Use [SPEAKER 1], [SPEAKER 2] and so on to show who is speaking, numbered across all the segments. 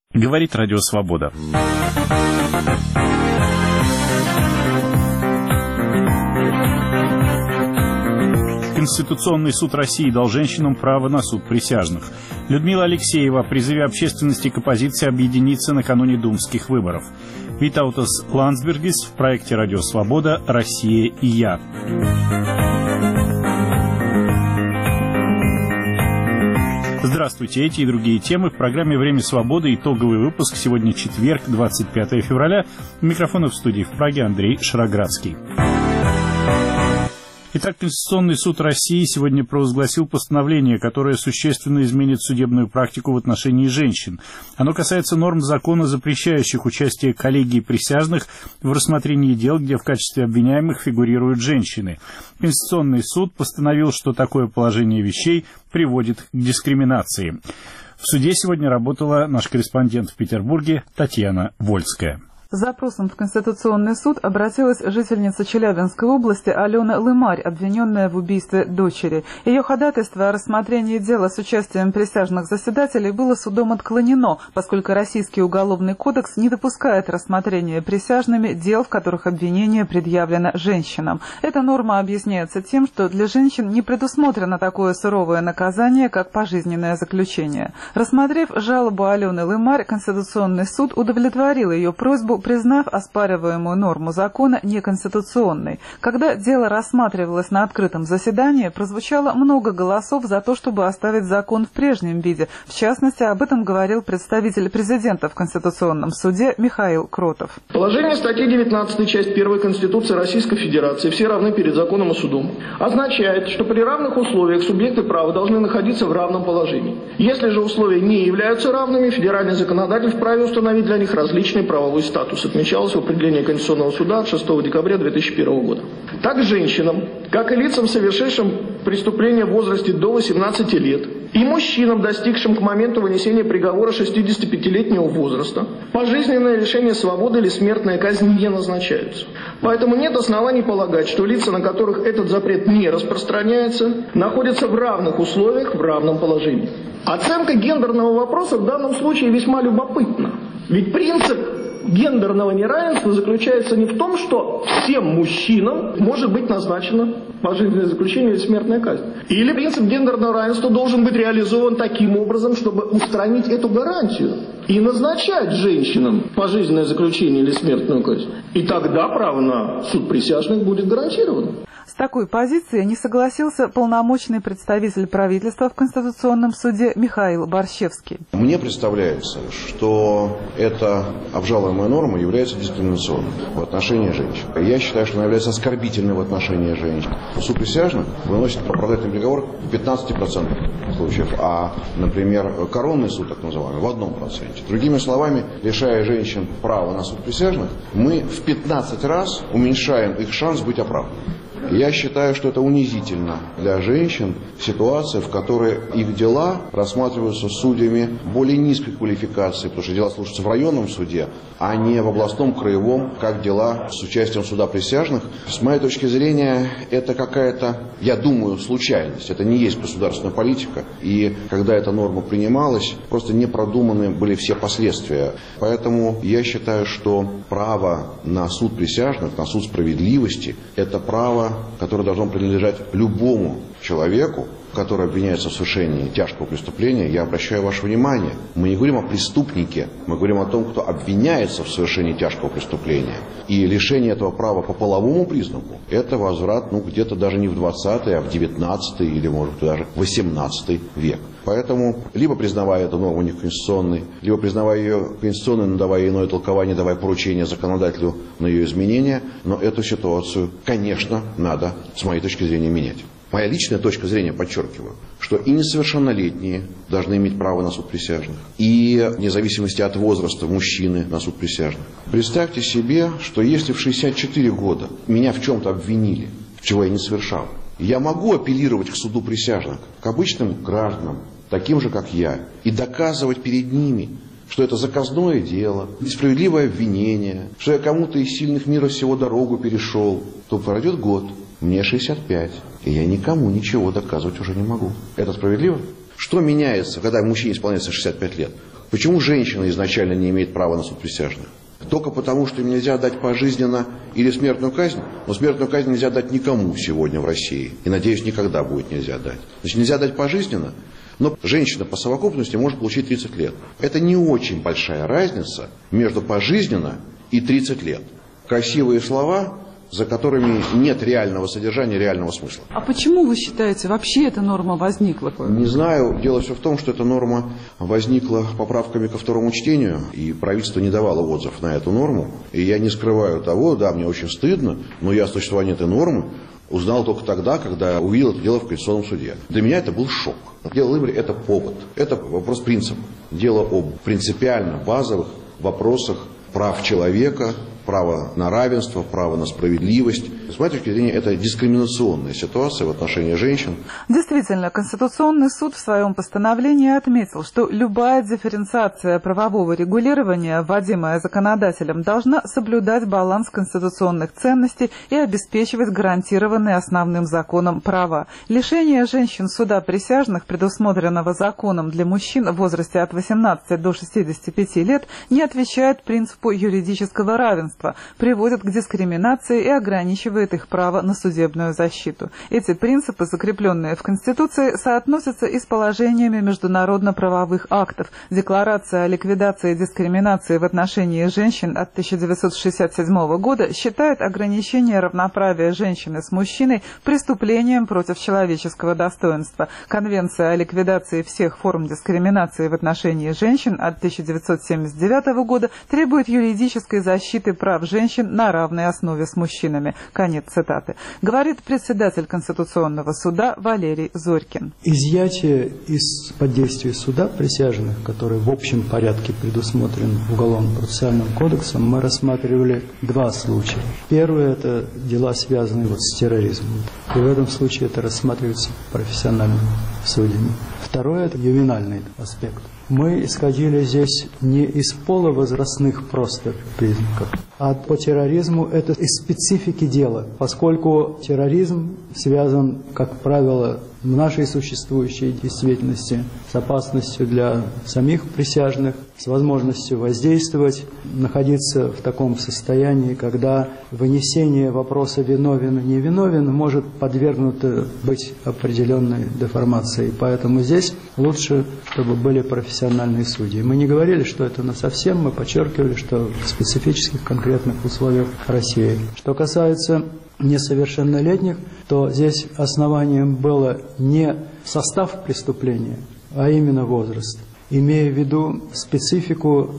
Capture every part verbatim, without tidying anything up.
[SPEAKER 1] Говорит Радио Свобода. Конституционный суд России дал женщинам право на суд присяжных. Людмила Алексеева о призыве общественности к оппозиции объединиться накануне думских выборов. Витаутас Ландсбергис в проекте Радио Свобода «Россия и я». Здравствуйте, эти и другие темы в программе «Время свободы». Итоговый выпуск. Сегодня четверг, двадцать пятое февраля. У микрофона в студии в Праге Андрей Шароградский. Итак, Конституционный суд России сегодня провозгласил постановление, которое существенно изменит судебную практику в отношении женщин. Оно касается норм закона, запрещающих участие коллегии присяжных в рассмотрении дел, где в качестве обвиняемых фигурируют женщины. Конституционный суд постановил, что такое положение вещей приводит к дискриминации. В суде сегодня работала наш корреспондент в Петербурге Татьяна Вольская.
[SPEAKER 2] С запросом в Конституционный суд обратилась жительница Челябинской области Алена Лымарь, обвиненная в убийстве дочери. Ее ходатайство о рассмотрении дела с участием присяжных заседателей было судом отклонено, поскольку Российский уголовный кодекс не допускает рассмотрения присяжными дел, в которых обвинение предъявлено женщинам. Эта норма объясняется тем, что для женщин не предусмотрено такое суровое наказание, как пожизненное заключение. Рассмотрев жалобу Алены Лымарь, Конституционный суд удовлетворил ее просьбу, признав оспариваемую норму закона неконституционной. Когда дело рассматривалось на открытом заседании, прозвучало много голосов за то, чтобы оставить закон в прежнем виде. В частности, об этом говорил представитель президента в Конституционном суде Михаил Кротов.
[SPEAKER 3] Положение статьи девятнадцатой, часть первая Конституции Российской Федерации «Все равны перед законом и судом» означает, что при равных условиях субъекты права должны находиться в равном положении. Если же условия не являются равными, федеральный законодатель вправе установить для них различный правовой статус. Отмечалось в определении Конституционного суда от шестого декабря две тысячи первого года. Так женщинам, как и лицам, совершившим преступление в возрасте до восемнадцати лет, и мужчинам, достигшим к моменту вынесения приговора шестидесятипятилетнего возраста, пожизненное лишение свободы или смертная казнь не назначаются. Поэтому нет оснований полагать, что лица, на которых этот запрет не распространяется, находятся в равных условиях, в равном положении. Оценка гендерного вопроса в данном случае весьма любопытна. Ведь принцип гендерного неравенства заключается не в том, что всем мужчинам может быть назначено пожизненное заключение или смертная казнь. Или принцип гендерного равенства должен быть реализован таким образом, чтобы устранить эту гарантию и назначать женщинам пожизненное заключение или смертную казнь. И тогда право на суд присяжных будет гарантировано.
[SPEAKER 2] С такой позицией не согласился полномочный представитель правительства в Конституционном суде Михаил Борщевский.
[SPEAKER 4] Мне представляется, что эта обжалуемая норма является дискриминационной в отношении женщин. Я считаю, что она является оскорбительной в отношении женщин. Суд присяжных выносит оправдательный приговор в пятнадцати процентах случаев, а, например, коронный суд, так называемый, в одном проценте. Другими словами, лишая женщин права на суд присяжных, мы в пятнадцать раз уменьшаем их шанс быть оправданными. Я считаю, что это унизительно для женщин, ситуация, в которой их дела рассматриваются судьями более низкой квалификации, потому что дела слушаются в районном суде, а не в областном, краевом, как дела с участием суда присяжных. С моей точки зрения, это какая-то, я думаю, случайность. Это не есть государственная политика. И когда эта норма принималась, просто не продуманы были все последствия. Поэтому я считаю, что право на суд присяжных, на суд справедливости, это право, которое должно принадлежать любому человеку, который обвиняется в совершении тяжкого преступления. Я обращаю ваше внимание, мы не говорим о преступнике, мы говорим о том, кто обвиняется в совершении тяжкого преступления. И лишение этого права по половому признаку – это возврат, ну, где-то даже не в двадцатый, а в девятнадцатый или, может быть, даже восемнадцатый век. Поэтому, либо признавая эту норму неконституционной, либо признавая ее конституционной, но давая иное толкование, давая поручение законодателю на ее изменение, но эту ситуацию, конечно, надо, с моей точки зрения, менять. Моя личная точка зрения, подчеркиваю, что и несовершеннолетние должны иметь право на суд присяжных, и вне зависимости от возраста мужчины на суд присяжных. Представьте себе, что если в шестьдесят четыре года меня в чем-то обвинили, чего я не совершал, я могу апеллировать к суду присяжных, к обычным гражданам, таким же, как я, и доказывать перед ними, что это заказное дело, несправедливое обвинение, что я кому-то из сильных мира сего дорогу перешел, то пройдет год, мне шестьдесят пять, и я никому ничего доказывать уже не могу. Это справедливо? Что меняется, когда мужчине исполняется шестьдесят пять лет? Почему женщина изначально не имеет права на суд присяжных? Только потому, что им нельзя дать пожизненно или смертную казнь? Но смертную казнь нельзя дать никому сегодня в России. И, надеюсь, никогда будет нельзя дать. Значит, нельзя дать пожизненно, но женщина по совокупности может получить тридцать лет. Это не очень большая разница между пожизненно и тридцать лет. Красивые слова, за которыми нет реального содержания, реального смысла.
[SPEAKER 2] А почему вы считаете, вообще эта норма возникла?
[SPEAKER 4] Не знаю. Дело все в том, что эта норма возникла поправками ко второму чтению, и правительство не давало отзыв на эту норму. И я не скрываю того, да, мне очень стыдно, но я о существовании этой нормы узнал только тогда, когда увидел это дело в Конституционном суде. Для меня это был шок. Дело Лымаря – это повод, это вопрос принципа. Дело об принципиально базовых вопросах прав человека, право на равенство, право на справедливость. С моей точки зрения, это дискриминационная ситуация в отношении женщин.
[SPEAKER 2] Действительно, Конституционный суд в своем постановлении отметил, что любая дифференциация правового регулирования, вводимая законодателем, должна соблюдать баланс конституционных ценностей и обеспечивать гарантированные основным законом права. Лишение женщин суда присяжных, предусмотренного законом для мужчин в возрасте от восемнадцати до шестидесяти пяти лет, не отвечает принципу юридического равенства, приводит к дискриминации и ограничивает их право на судебную защиту. Эти принципы, закрепленные в Конституции, соотносятся и с положениями международно-правовых актов. Декларация о ликвидации дискриминации в отношении женщин от тысяча девятьсот шестьдесят седьмого года считает ограничение равноправия женщины с мужчиной преступлением против человеческого достоинства. Конвенция о ликвидации всех форм дискриминации в отношении женщин от тысяча девятьсот семьдесят девятого года требует юридической защиты прав женщин на равной основе с мужчинами. Конец цитаты. Говорит председатель Конституционного суда Валерий Зорькин.
[SPEAKER 5] Изъятие из-под действия суда присяжных, который в общем порядке предусмотрен Уголовно-процессуальным кодексом, мы рассматривали два случая. Первый – это дела, связанные вот с терроризмом. И в этом случае это рассматривается профессиональными судьями. Второй – это ювенальный аспект. Мы исходили здесь не из полувозрастных просто признаков, а по терроризму это из специфики дела, поскольку терроризм связан, как правило, в нашей существующей действительности с опасностью для самих присяжных, с возможностью воздействовать, находиться в таком состоянии, когда вынесение вопроса виновен и невиновен может подвергнуто быть определенной деформацией. Поэтому здесь лучше, чтобы были профессиональные судьи. Мы не говорили, что это насовсем, мы подчеркивали, что в специфических конкретных условиях России. Что касается несовершеннолетних, то здесь основанием было не состав преступления, а именно возраст, имея в виду специфику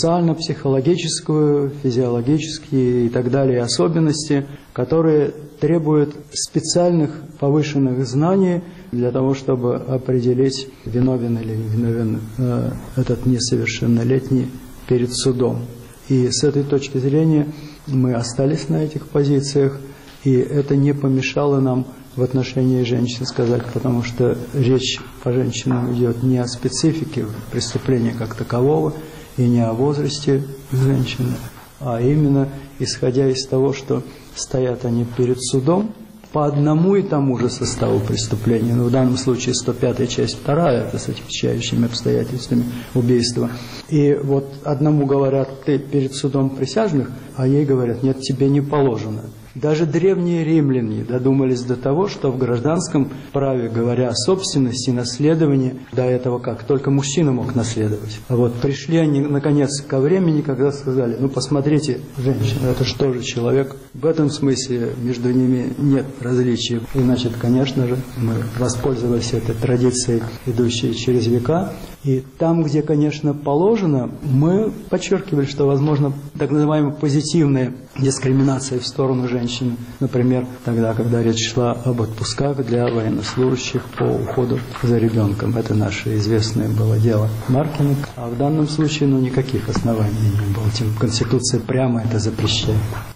[SPEAKER 5] социально-психологическую, физиологические и так далее особенности, которые требуют специальных повышенных знаний для того, чтобы определить, виновен или невиновен э, этот несовершеннолетний перед судом. И с этой точки зрения мы остались на этих позициях, и это не помешало нам в отношении женщин сказать, потому что речь по женщинам идет не о специфике преступления как такового и не о возрасте женщины, а именно исходя из того, что стоят они перед судом по одному и тому же составу преступления. Но в данном случае сто пятая часть вторая, это с отягчающими обстоятельствами убийства. И вот одному говорят, ты перед судом присяжных, а ей говорят, нет, тебе не положено. Даже древние римляне додумались до того, что в гражданском праве, говоря о собственности и наследовании, до этого как? Только мужчина мог наследовать. А вот пришли они, наконец, ко времени, когда сказали, ну, посмотрите, женщина, это же тоже человек. В этом смысле между ними нет различий. И, значит, конечно же, мы воспользовались этой традицией, идущей через века. И там, где, конечно, положено, мы подчеркивали, что, возможно, так называемая позитивная дискриминация в сторону женщин. Например, тогда, когда речь шла об отпусках для военнослужащих по уходу за ребенком. Это наше известное было дело Маркина. А в данном случае, ну, никаких оснований не было. Тем Конституция прямо это запрещает.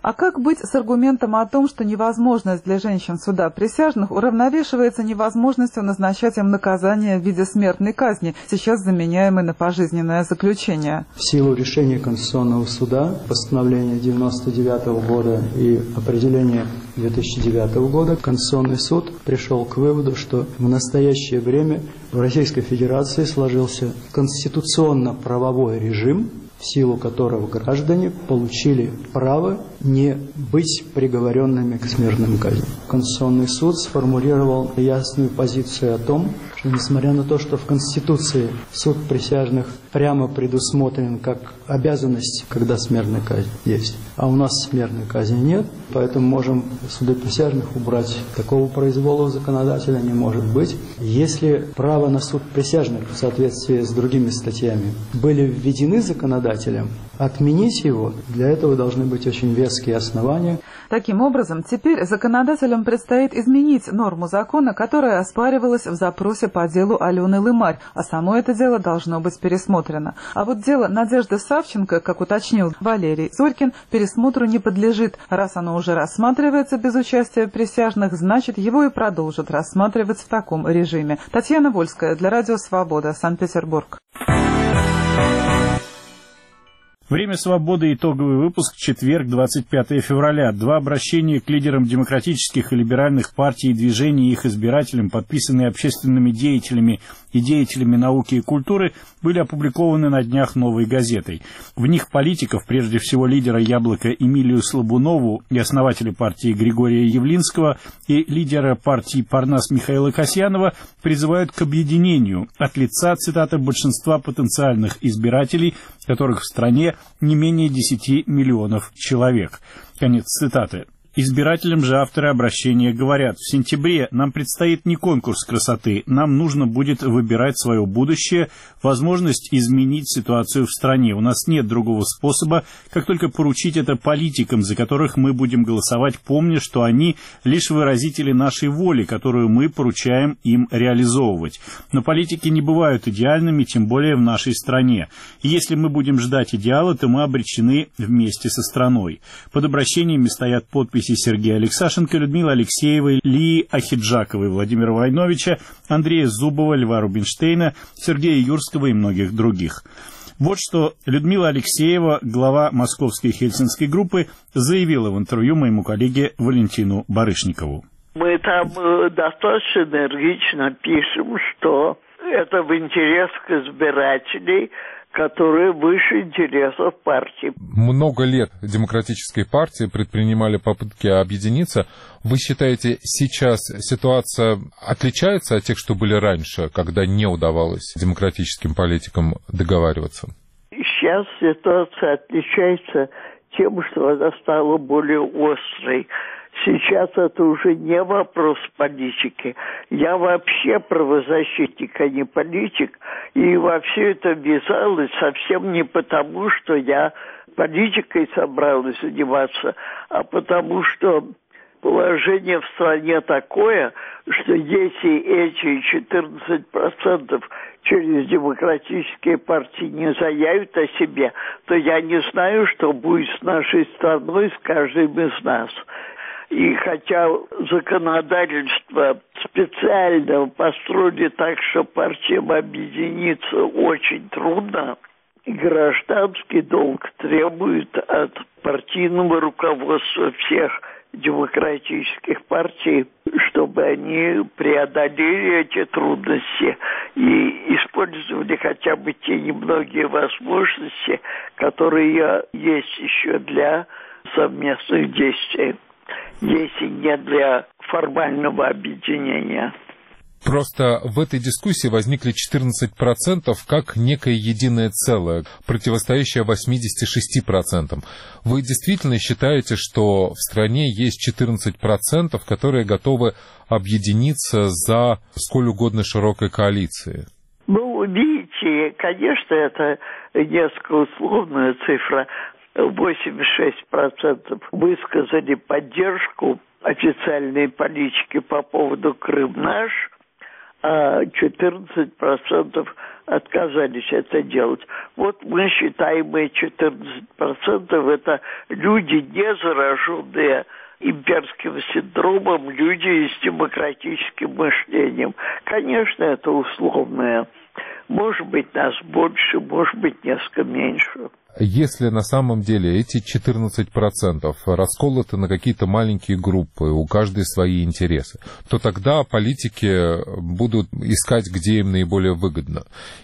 [SPEAKER 2] А как быть с аргументом о том, что невозможность для женщин суда присяжных уравновешивается невозможностью назначать им наказание в виде смертной казни, сейчас заменяемой на пожизненное заключение?
[SPEAKER 5] В силу решения Конституционного суда, постановления девяносто девятого года и определения две тысячи девятого года, Конституционный суд пришел к выводу, что в настоящее время в Российской Федерации сложился конституционно-правовой режим, в силу которого граждане получили право не быть приговоренными к смертным казням. Конституционный суд сформулировал ясную позицию о том, что несмотря на то, что в Конституции суд присяжных прямо предусмотрен как обязанность, когда смертная казнь есть, а у нас смертной казни нет, поэтому можем суды присяжных убрать. Такого произвола законодателя не может быть. Если право на суд присяжных в соответствии с другими статьями были введены законодателем, отменить его, для этого должны быть очень веские основания.
[SPEAKER 2] Таким образом, теперь законодателям предстоит изменить норму закона, которая оспаривалась в запросе по делу Алены Лымарь, а само это дело должно быть пересмотрено. А вот дело Надежды Савченко, как уточнил Валерий Зорькин, пересмотру не подлежит. Раз оно уже рассматривается без участия присяжных, значит, его и продолжат рассматривать в таком режиме. Татьяна Вольская для Радио Свобода, Санкт-Петербург.
[SPEAKER 1] Время свободы. Итоговый выпуск. Четверг, двадцать пятое февраля. Два обращения к лидерам демократических и либеральных партий и движений и их избирателям, подписанные общественными деятелями и деятелями науки и культуры, были опубликованы на днях «Новой газетой». В них политиков, прежде всего лидера «Яблока» Эмилию Слабунову и основателя партии Григория Явлинского и лидера партии «Парнас» Михаила Касьянова, призывают к объединению от лица, цитата, большинства потенциальных избирателей, которых в стране не менее десяти миллионов человек. Конец цитаты. Избирателям же авторы обращения говорят: в сентябре нам предстоит не конкурс красоты, нам нужно будет выбирать свое будущее, возможность изменить ситуацию в стране. У нас нет другого способа, как только поручить это политикам, за которых мы будем голосовать, помня, что они лишь выразители нашей воли, которую мы поручаем им реализовывать. Но политики не бывают идеальными, тем более в нашей стране. И если мы будем ждать идеала, то мы обречены вместе со страной. Под обращениями стоят подписи Сергея Алексашенко, Людмилы Алексеевой, Лии Ахиджаковой, Владимира Войновича, Андрея Зубова, Льва Рубинштейна, Сергея Юрского и многих других. Вот что Людмила Алексеева, глава московской хельсинской группы, заявила в интервью моему коллеге Валентину Барышникову.
[SPEAKER 6] Мы там достаточно энергично пишем, что это в интересах избирателей, которые выше интересов партии.
[SPEAKER 7] Много лет демократические партии предпринимали попытки объединиться. Вы считаете, сейчас ситуация отличается от тех, что были раньше, когда не удавалось демократическим политикам договариваться?
[SPEAKER 6] Сейчас ситуация отличается тем, что она стала более острой. Сейчас это уже не вопрос политики. Я вообще правозащитник, а не политик. И во все это ввязалась совсем не потому, что я политикой собралась заниматься, а потому что положение в стране такое, что если эти четырнадцать процентов через демократические партии не заявят о себе, то я не знаю, что будет с нашей страной, с каждым из нас. И хотя законодательство специально построили так, что партиям объединиться очень трудно, гражданский долг требует от партийного руководства всех демократических партий, чтобы они преодолели эти трудности и использовали хотя бы те немногие возможности, которые есть еще для совместных действий, если не для формального объединения.
[SPEAKER 7] Просто в этой дискуссии возникли четырнадцать процентов как некое единое целое, противостоящее восьмидесяти шести процентам. Вы действительно считаете, что в стране есть четырнадцать процентов, которые готовы объединиться за сколь угодно широкой коалицией?
[SPEAKER 6] Ну, видите, конечно, это несколько условная цифра. восемьдесят шесть процентов высказали поддержку официальной политики по поводу «Крым наш», а четырнадцать процентов отказались это делать. Вот мы считаем, мы четырнадцать процентов это люди, не зараженные имперским синдромом, люди с демократическим мышлением. Конечно, это условное. Может быть, нас больше, может быть, несколько меньше.
[SPEAKER 7] Если на самом деле эти четырнадцать процентов расколоты на какие-то маленькие группы, у каждой свои интересы, то тогда политики будут искать, где им наиболее выгодно.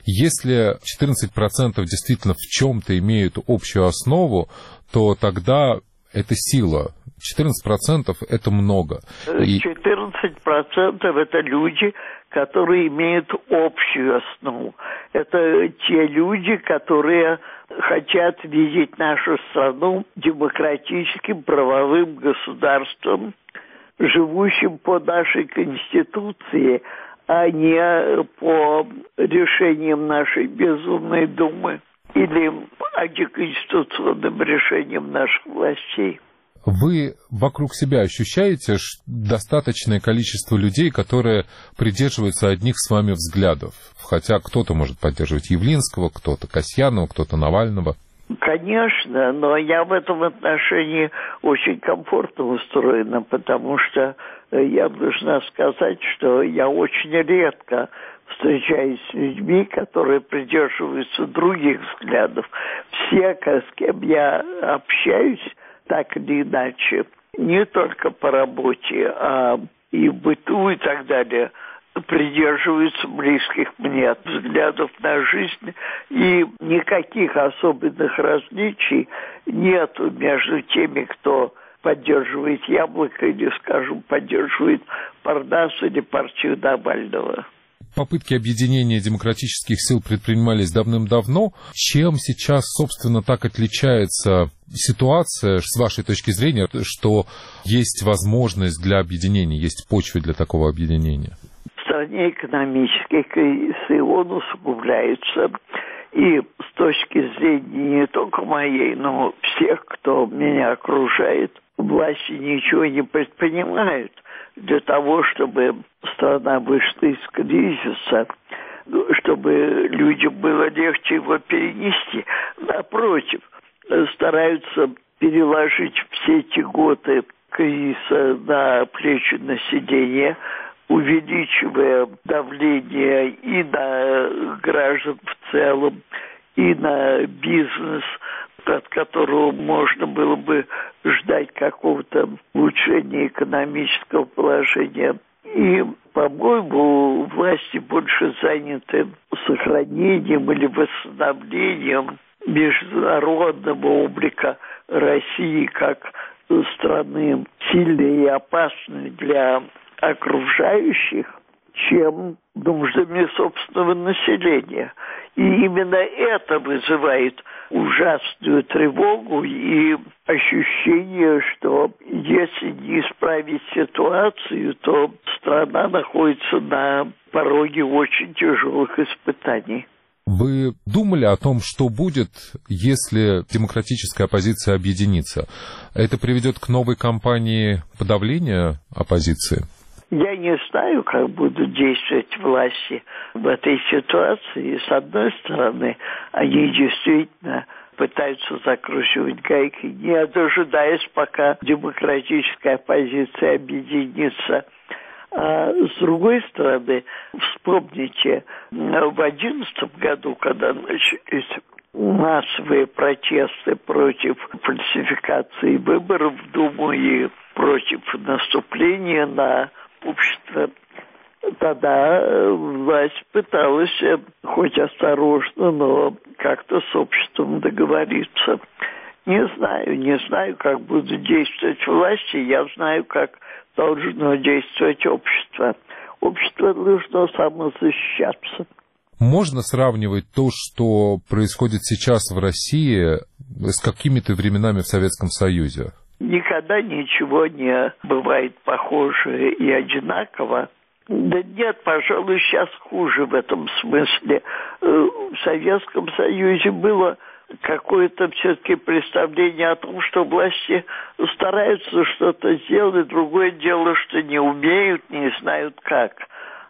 [SPEAKER 7] Если четырнадцать процентов действительно в чем-то имеют общую основу, то тогда это сила. четырнадцать процентов это много.
[SPEAKER 6] четырнадцать процентов это люди, которые имеют общую основу. Это те люди, которые хотят видеть нашу страну демократическим правовым государством, живущим по нашей Конституции, а не по решениям нашей безумной Думы или антиконституционным решениям наших властей.
[SPEAKER 7] Вы вокруг себя ощущаете достаточное количество людей, которые придерживаются одних с вами взглядов? Хотя кто-то может поддерживать Явлинского, кто-то Касьянова, кто-то Навального.
[SPEAKER 6] Конечно, но я в этом отношении очень комфортно устроена, потому что я должна сказать, что я очень редко встречаюсь с людьми, которые придерживаются других взглядов. Все, с кем я общаюсь, так или иначе, не только по работе, а и в быту и так далее, придерживаются близких мне взглядов на жизнь, и никаких особенных различий нету между теми, кто поддерживает Яблоко или, скажем, поддерживает Парнас или партию Навального.
[SPEAKER 7] Попытки объединения демократических сил предпринимались давным-давно. Чем сейчас, собственно, так отличается ситуация, с вашей точки зрения, что есть возможность для объединения, есть почва для такого объединения?
[SPEAKER 6] В стране экономические кризисы, он усугубляется. И с точки зрения не только моей, но всех, кто меня окружает, власти ничего не предпринимают для того, чтобы страна вышла из кризиса, чтобы людям было легче его перенести. Напротив, стараются переложить все эти годы кризиса на плечи населения, увеличивая давление и на граждан в целом, и на бизнес, от которого можно было бы ждать какого-то улучшения экономического положения. И, по-моему, власти больше заняты сохранением или восстановлением международного облика России как страны сильной и опасной для окружающих, чем нуждами собственного населения. И именно это вызывает ужасную тревогу и ощущение, что если не исправить ситуацию, то страна находится на пороге очень тяжелых испытаний.
[SPEAKER 7] Вы думали о том, что будет, если демократическая оппозиция объединится? Это приведет к новой кампании подавления оппозиции?
[SPEAKER 6] Я не знаю, как будут действовать власти в этой ситуации. С одной стороны, они действительно пытаются закручивать гайки, не дожидаясь, пока демократическая оппозиция объединится. А с другой стороны, вспомните, в одиннадцатом году, когда начались массовые протесты против фальсификации выборов в Думу и против наступления на общество, тогда власть пыталась хоть осторожно, но как-то с обществом договориться. Не знаю, не знаю, как будут действовать власти, я знаю, как должно действовать общество. Общество должно самозащищаться.
[SPEAKER 7] Можно сравнивать то, что происходит сейчас в России, с какими-то временами в Советском Союзе?
[SPEAKER 6] Никогда ничего не бывает похоже и одинаково. Да нет, пожалуй, сейчас хуже в этом смысле. В Советском Союзе было какое-то все-таки представление о том, что власти стараются что-то сделать, другое дело, что не умеют, не знают как.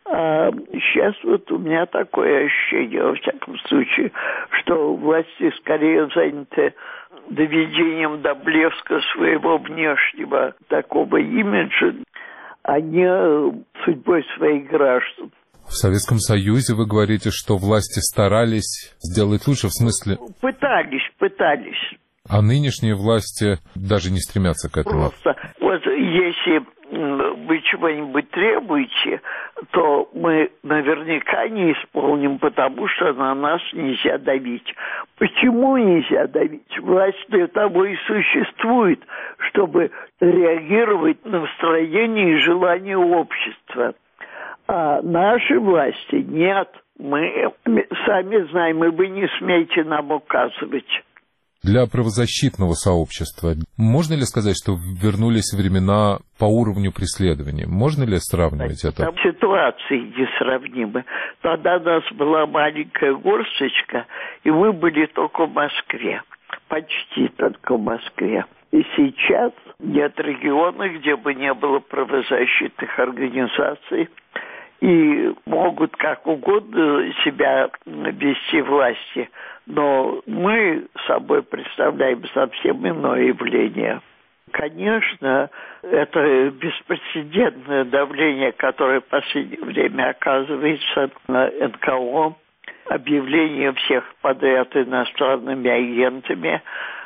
[SPEAKER 6] А сейчас вот у меня такое ощущение, во всяком случае, что власти скорее заняты доведением до блеска своего внешнего такого имиджа, а не судьбой своих граждан.
[SPEAKER 7] В Советском Союзе вы говорите, что власти старались сделать лучше, в смысле...
[SPEAKER 6] Пытались, пытались.
[SPEAKER 7] А нынешние власти даже не стремятся к этому.
[SPEAKER 6] Просто вот если вы чего-нибудь требуете, то мы наверняка не исполним, потому что на нас нельзя давить. Почему нельзя давить? Власть для того и существует, чтобы реагировать на настроение и желание общества. А наши власти нет. Мы сами знаем, и вы не смеете нам указывать.
[SPEAKER 7] Для правозащитного сообщества можно ли сказать, что вернулись времена по уровню преследования? Можно ли сравнивать это?
[SPEAKER 6] Там ситуации несравнимы. Тогда у нас была маленькая горсточка, и мы были только в Москве. Почти только в Москве. И сейчас нет региона, где бы не было правозащитных организаций. И могут как угодно себя вести власти. Но мы собой представляем совсем иное явление. Конечно, это беспрецедентное давление, которое в последнее время оказывается на эн ка о, объявление всех подряд иностранными агентами.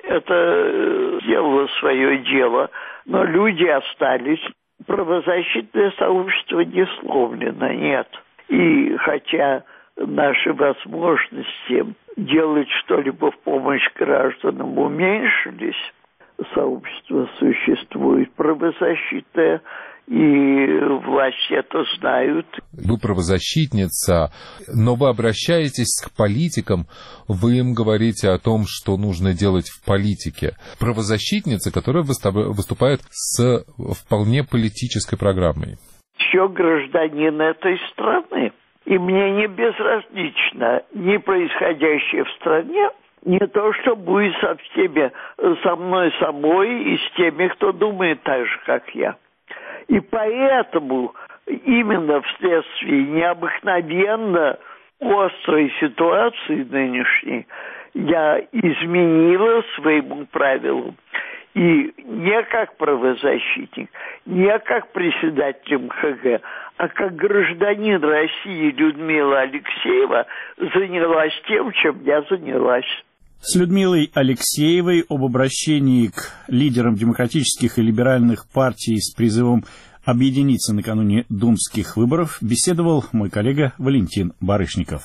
[SPEAKER 6] Это сделало свое дело, но люди остались. Правозащитное сообщество не сломлено, нет. И хотя наши возможности делать что-либо в помощь гражданам уменьшились, сообщество существует правозащитное, и власти это знают.
[SPEAKER 7] Вы правозащитница, но вы обращаетесь к политикам, вы им говорите о том, что нужно делать в политике. Правозащитница, которая выступает с вполне политической программой.
[SPEAKER 6] Еще гражданин этой страны. И мне не безразлично ни происходящее в стране, не то, что будет со всеми, со мной самой и с теми, кто думает так же, как я. И поэтому именно вследствие необыкновенно острой ситуации нынешней я изменила своему правилу. И не как правозащитник, не как председатель эм ха гэ, а как гражданин России Людмила Алексеева занялась тем, чем я занялась.
[SPEAKER 1] С Людмилой Алексеевой об обращении к лидерам демократических и либеральных партий с призывом объединиться накануне думских выборов беседовал мой коллега Валентин Барышников.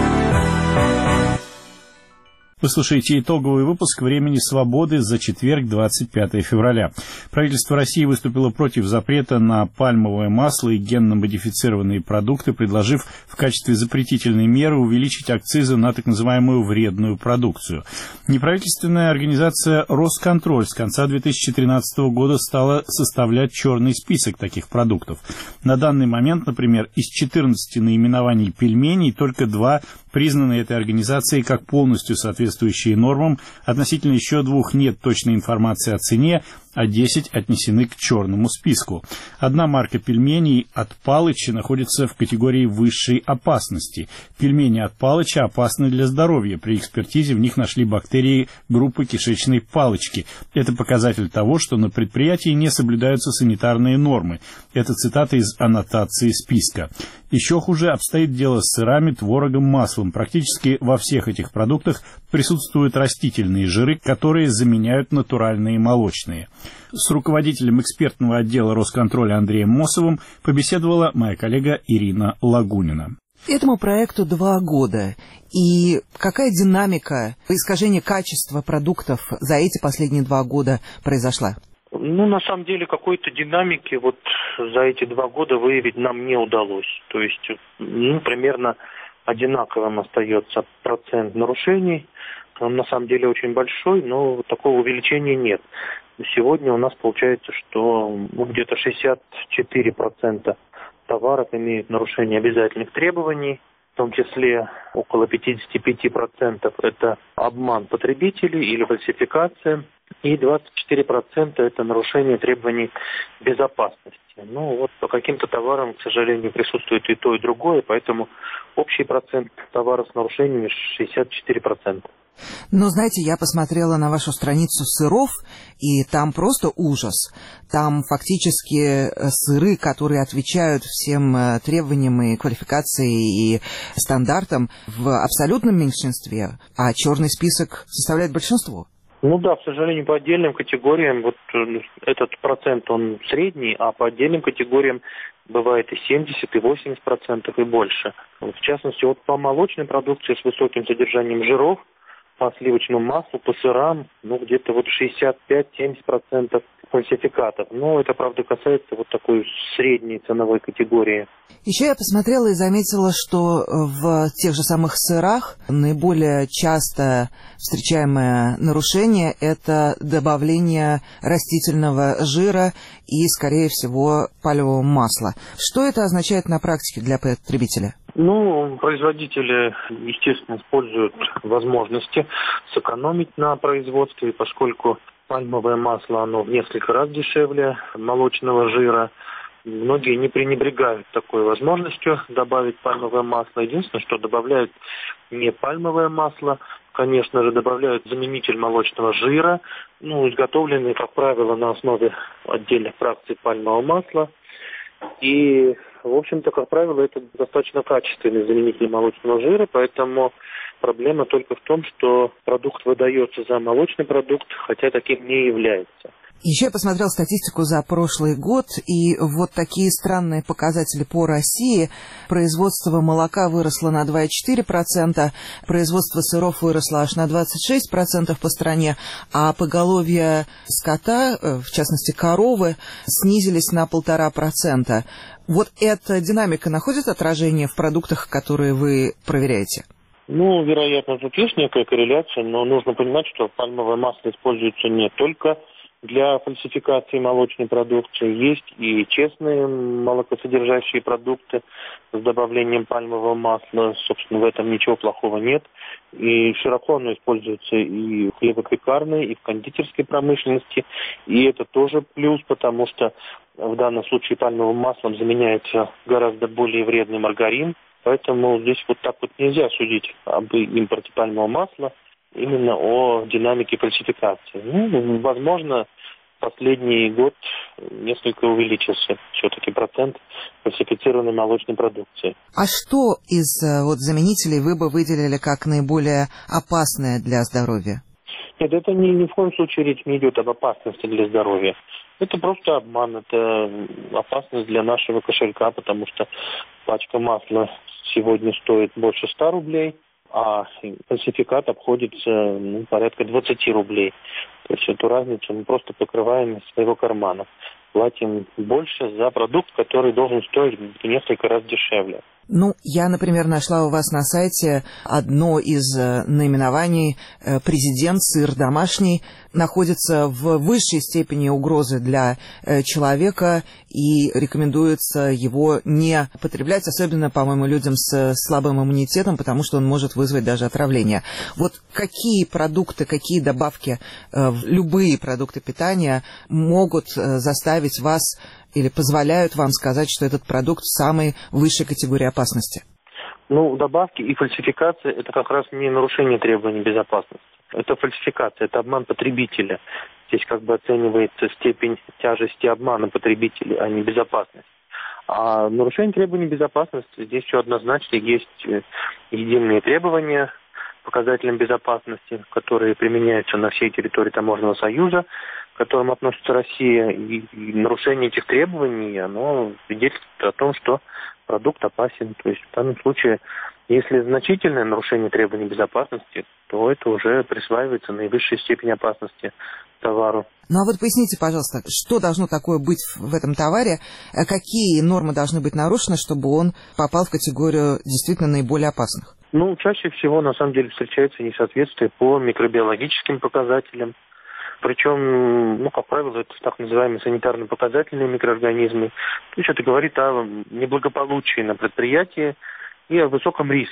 [SPEAKER 1] Вы слушаете итоговый выпуск «Времени свободы» за четверг, двадцать пятое февраля. Правительство России выступило против запрета на пальмовое масло и генно-модифицированные продукты, предложив в качестве запретительной меры увеличить акцизы на так называемую вредную продукцию. Неправительственная организация «Росконтроль» с конца две тысячи тринадцатого года стала составлять черный список таких продуктов. На данный момент, например, из четырнадцати наименований пельменей только два признаны этой организацией как полностью соответствующие нормам, относительно еще двух нет точной информации о цене, а десять отнесены к черному списку. Одна марка пельменей от Палыча находится в категории высшей опасности. Пельмени от Палыча опасны для здоровья. При экспертизе в них нашли бактерии группы кишечной палочки. Это показатель того, что на предприятии не соблюдаются санитарные нормы. Это цитата из аннотации списка. Еще хуже обстоит дело с сырами, творогом, маслом. Практически во всех этих продуктах присутствуют растительные жиры, которые заменяют натуральные молочные. С руководителем экспертного отдела Росконтроля Андреем Мосовым побеседовала моя коллега Ирина Лагунина.
[SPEAKER 8] Этому проекту два года. И какая динамика искажения качества продуктов за эти последние два года произошла?
[SPEAKER 9] Ну, на самом деле, какой-то динамики вот за эти два года выявить нам не удалось. То есть, ну, примерно одинаковым остается процент нарушений. Он на самом деле очень большой, но такого увеличения нет. Сегодня у нас получается, что ну, где-то шестьдесят четыре процента товаров имеют нарушение обязательных требований, в том числе около пятьдесят пять процентов это обман потребителей или фальсификация. и двадцать четыре процента это нарушение требований безопасности. Ну вот по каким-то товарам, к сожалению, присутствует и то, и другое, поэтому общий процент товаров с нарушениями шестьдесят четыре процента.
[SPEAKER 8] Но, знаете, я посмотрела на вашу страницу сыров, и там просто ужас. Там фактически сыры, которые отвечают всем требованиям и квалификации, и стандартам в абсолютном меньшинстве, а черный список составляет большинство.
[SPEAKER 9] Ну да, к сожалению, по отдельным категориям вот этот процент, он средний, а по отдельным категориям бывает и семьдесят, и восемьдесят процентов, и больше. В частности, вот по молочной продукции с высоким содержанием жиров, по сливочному маслу, по сырам, ну, где-то вот шестьдесят пять - семьдесят процентов фальсификатов. Но это, правда, касается вот такой средней ценовой категории.
[SPEAKER 8] Еще я посмотрела и заметила, что в тех же самых сырах наиболее часто встречаемое нарушение – это добавление растительного жира и, скорее всего, пальмового масла. Что это означает на практике для потребителя?
[SPEAKER 9] Ну, производители, естественно, используют возможности сэкономить на производстве, поскольку пальмовое масло, оно в несколько раз дешевле молочного жира. Многие не пренебрегают такой возможностью добавить пальмовое масло. Единственное, что добавляют не пальмовое масло, конечно же, добавляют заменитель молочного жира, ну, изготовленный, как правило, на основе отдельных фракций пальмового масла. И, в общем-то, как правило, это достаточно качественный заменитель молочного жира, поэтому проблема только в том, что продукт выдается за молочный продукт, хотя таким не является.
[SPEAKER 8] Еще я посмотрел статистику за прошлый год, и вот такие странные показатели по России. Производство молока выросло на два целых четыре десятых процента, производство сыров выросло аж на двадцать шесть процентов по стране, а поголовье скота, в частности коровы, снизились на полтора процента. Вот эта динамика находит отражение в продуктах, которые вы проверяете?
[SPEAKER 9] Ну, вероятно, тут есть некая корреляция, но нужно понимать, что пальмовое масло используется не только для фальсификации молочной продукции. Есть и честные молокосодержащие продукты с добавлением пальмового масла. Собственно, в этом ничего плохого нет. И широко оно используется и в хлебопекарной, и в кондитерской промышленности. И это тоже плюс, потому что в данном случае пальмовым маслом заменяется гораздо более вредный маргарин. Поэтому здесь вот так вот нельзя судить об импорте пальмового масла именно о динамике фальсификации. Ну, возможно, последний год несколько увеличился все-таки процент фальсифицированной молочной продукции.
[SPEAKER 8] А что из вот заменителей вы бы выделили как наиболее опасное для здоровья?
[SPEAKER 9] Нет, это ни, ни в коем случае речь не идет об опасности для здоровья. Это просто обман, это опасность для нашего кошелька, потому что пачка масла сегодня стоит больше ста рублей, а фальсификат обходится ну, порядка двадцать рублей. То есть эту разницу мы просто покрываем из своего кармана. Платим больше за продукт, который должен стоить в несколько раз дешевле.
[SPEAKER 8] Ну, я, например, нашла у вас на сайте одно из наименований «Президент, сыр домашний» находится в высшей степени угрозы для человека и рекомендуется его не потреблять, особенно, по-моему, людям с слабым иммунитетом, потому что он может вызвать даже отравление. Вот какие продукты, какие добавки, любые продукты питания могут заставить вас или позволяют вам сказать, что этот продукт самой высшей категории опасности?
[SPEAKER 9] Ну, добавки и фальсификация – это как раз не нарушение требований безопасности. Это фальсификация, это обман потребителя. Здесь как бы оценивается степень тяжести обмана потребителя, а не безопасность. А нарушение требований безопасности здесь все однозначно. Есть единые требования показателям безопасности, которые применяются на всей территории Таможенного союза, к которым относится Россия, и, и нарушение этих требований, оно свидетельствует о том, что продукт опасен. То есть в данном случае, если значительное нарушение требований безопасности, то это уже присваивается наивысшей степени опасности товару.
[SPEAKER 8] Ну а вот поясните, пожалуйста, что должно такое быть в этом товаре, какие нормы должны быть нарушены, чтобы он попал в категорию действительно наиболее опасных?
[SPEAKER 9] Ну, чаще всего, на самом деле, встречается несоответствие по микробиологическим показателям. Причем, ну, как правило, это так называемые санитарно-показательные микроорганизмы. То есть это говорит о неблагополучии на предприятии и о высоком риске.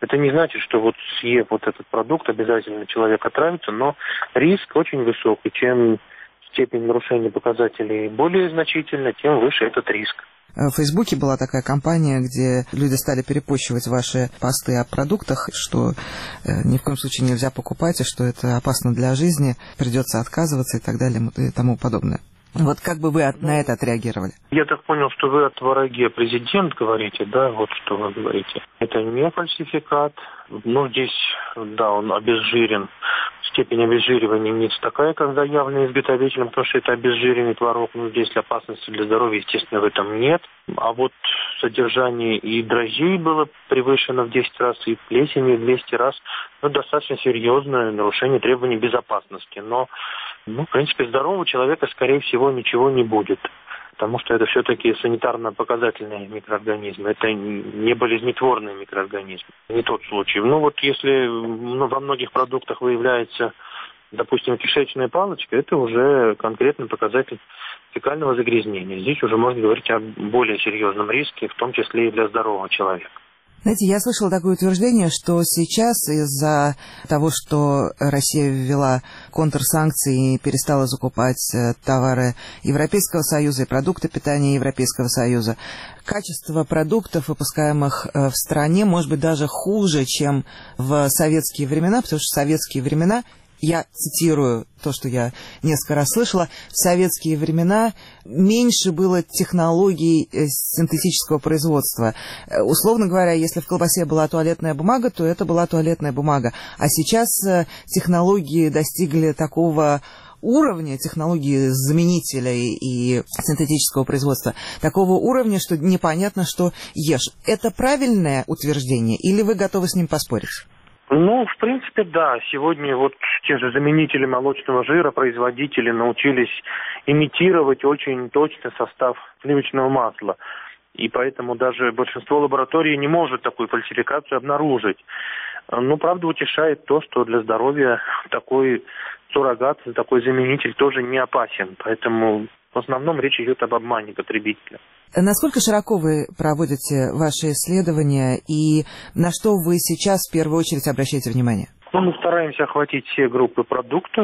[SPEAKER 9] Это не значит, что вот съев вот этот продукт, обязательно человек отравится, но риск очень высокий. Чем степень нарушения показателей более значительна, тем выше этот риск.
[SPEAKER 8] В Фейсбуке была такая кампания, где люди стали перепощивать ваши посты о продуктах, что ни в коем случае нельзя покупать, и что это опасно для жизни, придется отказываться и так далее и тому подобное. Вот как бы вы от, на это отреагировали?
[SPEAKER 9] Я так понял, что вы о твороге президент говорите, да, вот что вы говорите. Это не фальсификат, ну здесь, да, он обезжирен. Степень обезжиривания не такая, когда явно изготовителем, потому что это обезжиренный творог, ну здесь опасности для здоровья, естественно, в этом нет. А вот содержание и дрожжей было превышено в десять раз, и плесени в двести раз, ну достаточно серьезное нарушение требований безопасности, но Ну, в принципе, здорового человека, скорее всего, ничего не будет, потому что это все-таки санитарно-показательные микроорганизмы, это не болезнетворные микроорганизмы, не тот случай. Ну, вот если ну, во многих продуктах выявляется, допустим, кишечная палочка, это уже конкретный показатель фекального загрязнения. Здесь уже можно говорить о более серьезном риске, в том числе и для здорового человека.
[SPEAKER 8] Знаете, я слышала такое утверждение, что сейчас из-за того, что Россия ввела контрсанкции и перестала закупать товары Европейского Союза и продукты питания Европейского Союза, качество продуктов, выпускаемых в стране, может быть даже хуже, чем в советские времена, потому что в советские времена, я цитирую то, что я несколько раз слышала, в советские времена меньше было технологий синтетического производства. Условно говоря, если в колбасе была туалетная бумага, то это была туалетная бумага. А сейчас технологии достигли такого уровня, технологии заменителей и синтетического производства, такого уровня, что непонятно, что ешь. Это правильное утверждение или вы готовы с ним поспорить?
[SPEAKER 9] Ну, в принципе, да. Сегодня вот те же заменители молочного жира, производители научились имитировать очень точно состав сливочного масла. И поэтому даже большинство лабораторий не может такую фальсификацию обнаружить. Но, правда, утешает то, что для здоровья такой суррогат, такой заменитель тоже не опасен. Поэтому в основном речь идет об обмане потребителя.
[SPEAKER 8] Насколько широко вы проводите ваши исследования и на что вы сейчас в первую очередь обращаете внимание?
[SPEAKER 9] Ну, мы стараемся охватить все группы продуктов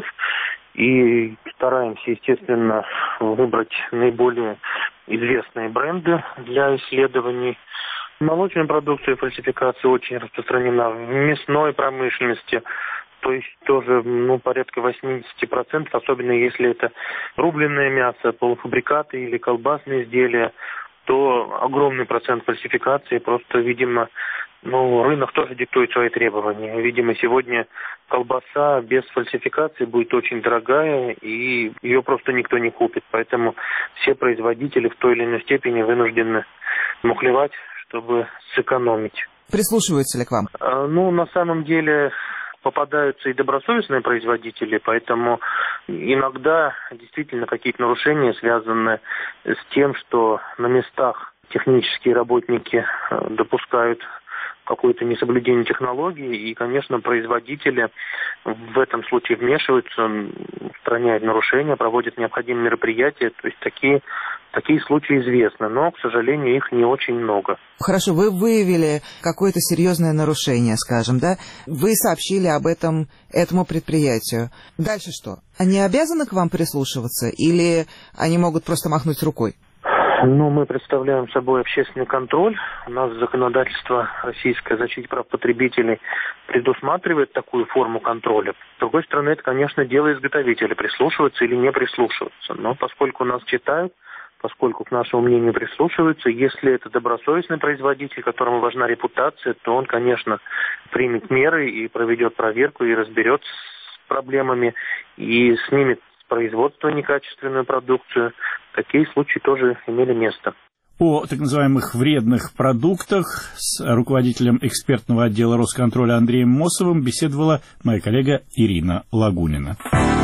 [SPEAKER 9] и стараемся, естественно, выбрать наиболее известные бренды для исследований. Молочная продукция фальсификация очень распространена в мясной промышленности. То есть тоже ну, порядка восемьдесят процентов, особенно если это рубленное мясо, полуфабрикаты или колбасные изделия, то огромный процент фальсификации. Просто, видимо, ну, рынок тоже диктует свои требования. Видимо, сегодня колбаса без фальсификации будет очень дорогая, и ее просто никто не купит. Поэтому все производители в той или иной степени вынуждены мухлевать, чтобы сэкономить.
[SPEAKER 8] Прислушиваются ли к вам?
[SPEAKER 9] А, ну, на самом деле попадаются и добросовестные производители, поэтому иногда действительно какие-то нарушения связаны с тем, что на местах технические работники допускают какое-то несоблюдение технологий, и, конечно, производители в этом случае вмешиваются, устраняют нарушения, проводят необходимые мероприятия, то есть такие, такие случаи известны, но, к сожалению, их не очень много.
[SPEAKER 8] Хорошо, вы выявили какое-то серьезное нарушение, скажем, да? Вы сообщили об этом этому предприятию. Дальше что? Они обязаны к вам прислушиваться или они могут просто махнуть рукой?
[SPEAKER 9] Ну, мы представляем собой общественный контроль. У нас законодательство российское о защите прав потребителей предусматривает такую форму контроля. С другой стороны, это, конечно, дело изготовителя, прислушиваться или не прислушиваться. Но поскольку нас читают, поскольку к нашему мнению прислушиваются, если это добросовестный производитель, которому важна репутация, то он, конечно, примет меры и проведет проверку, и разберется с проблемами, и снимет с производства некачественную продукцию. Такие случаи тоже имели место.
[SPEAKER 1] О так называемых вредных продуктах с руководителем экспертного отдела Росконтроля Андреем Мосовым беседовала моя коллега Ирина Лагунина.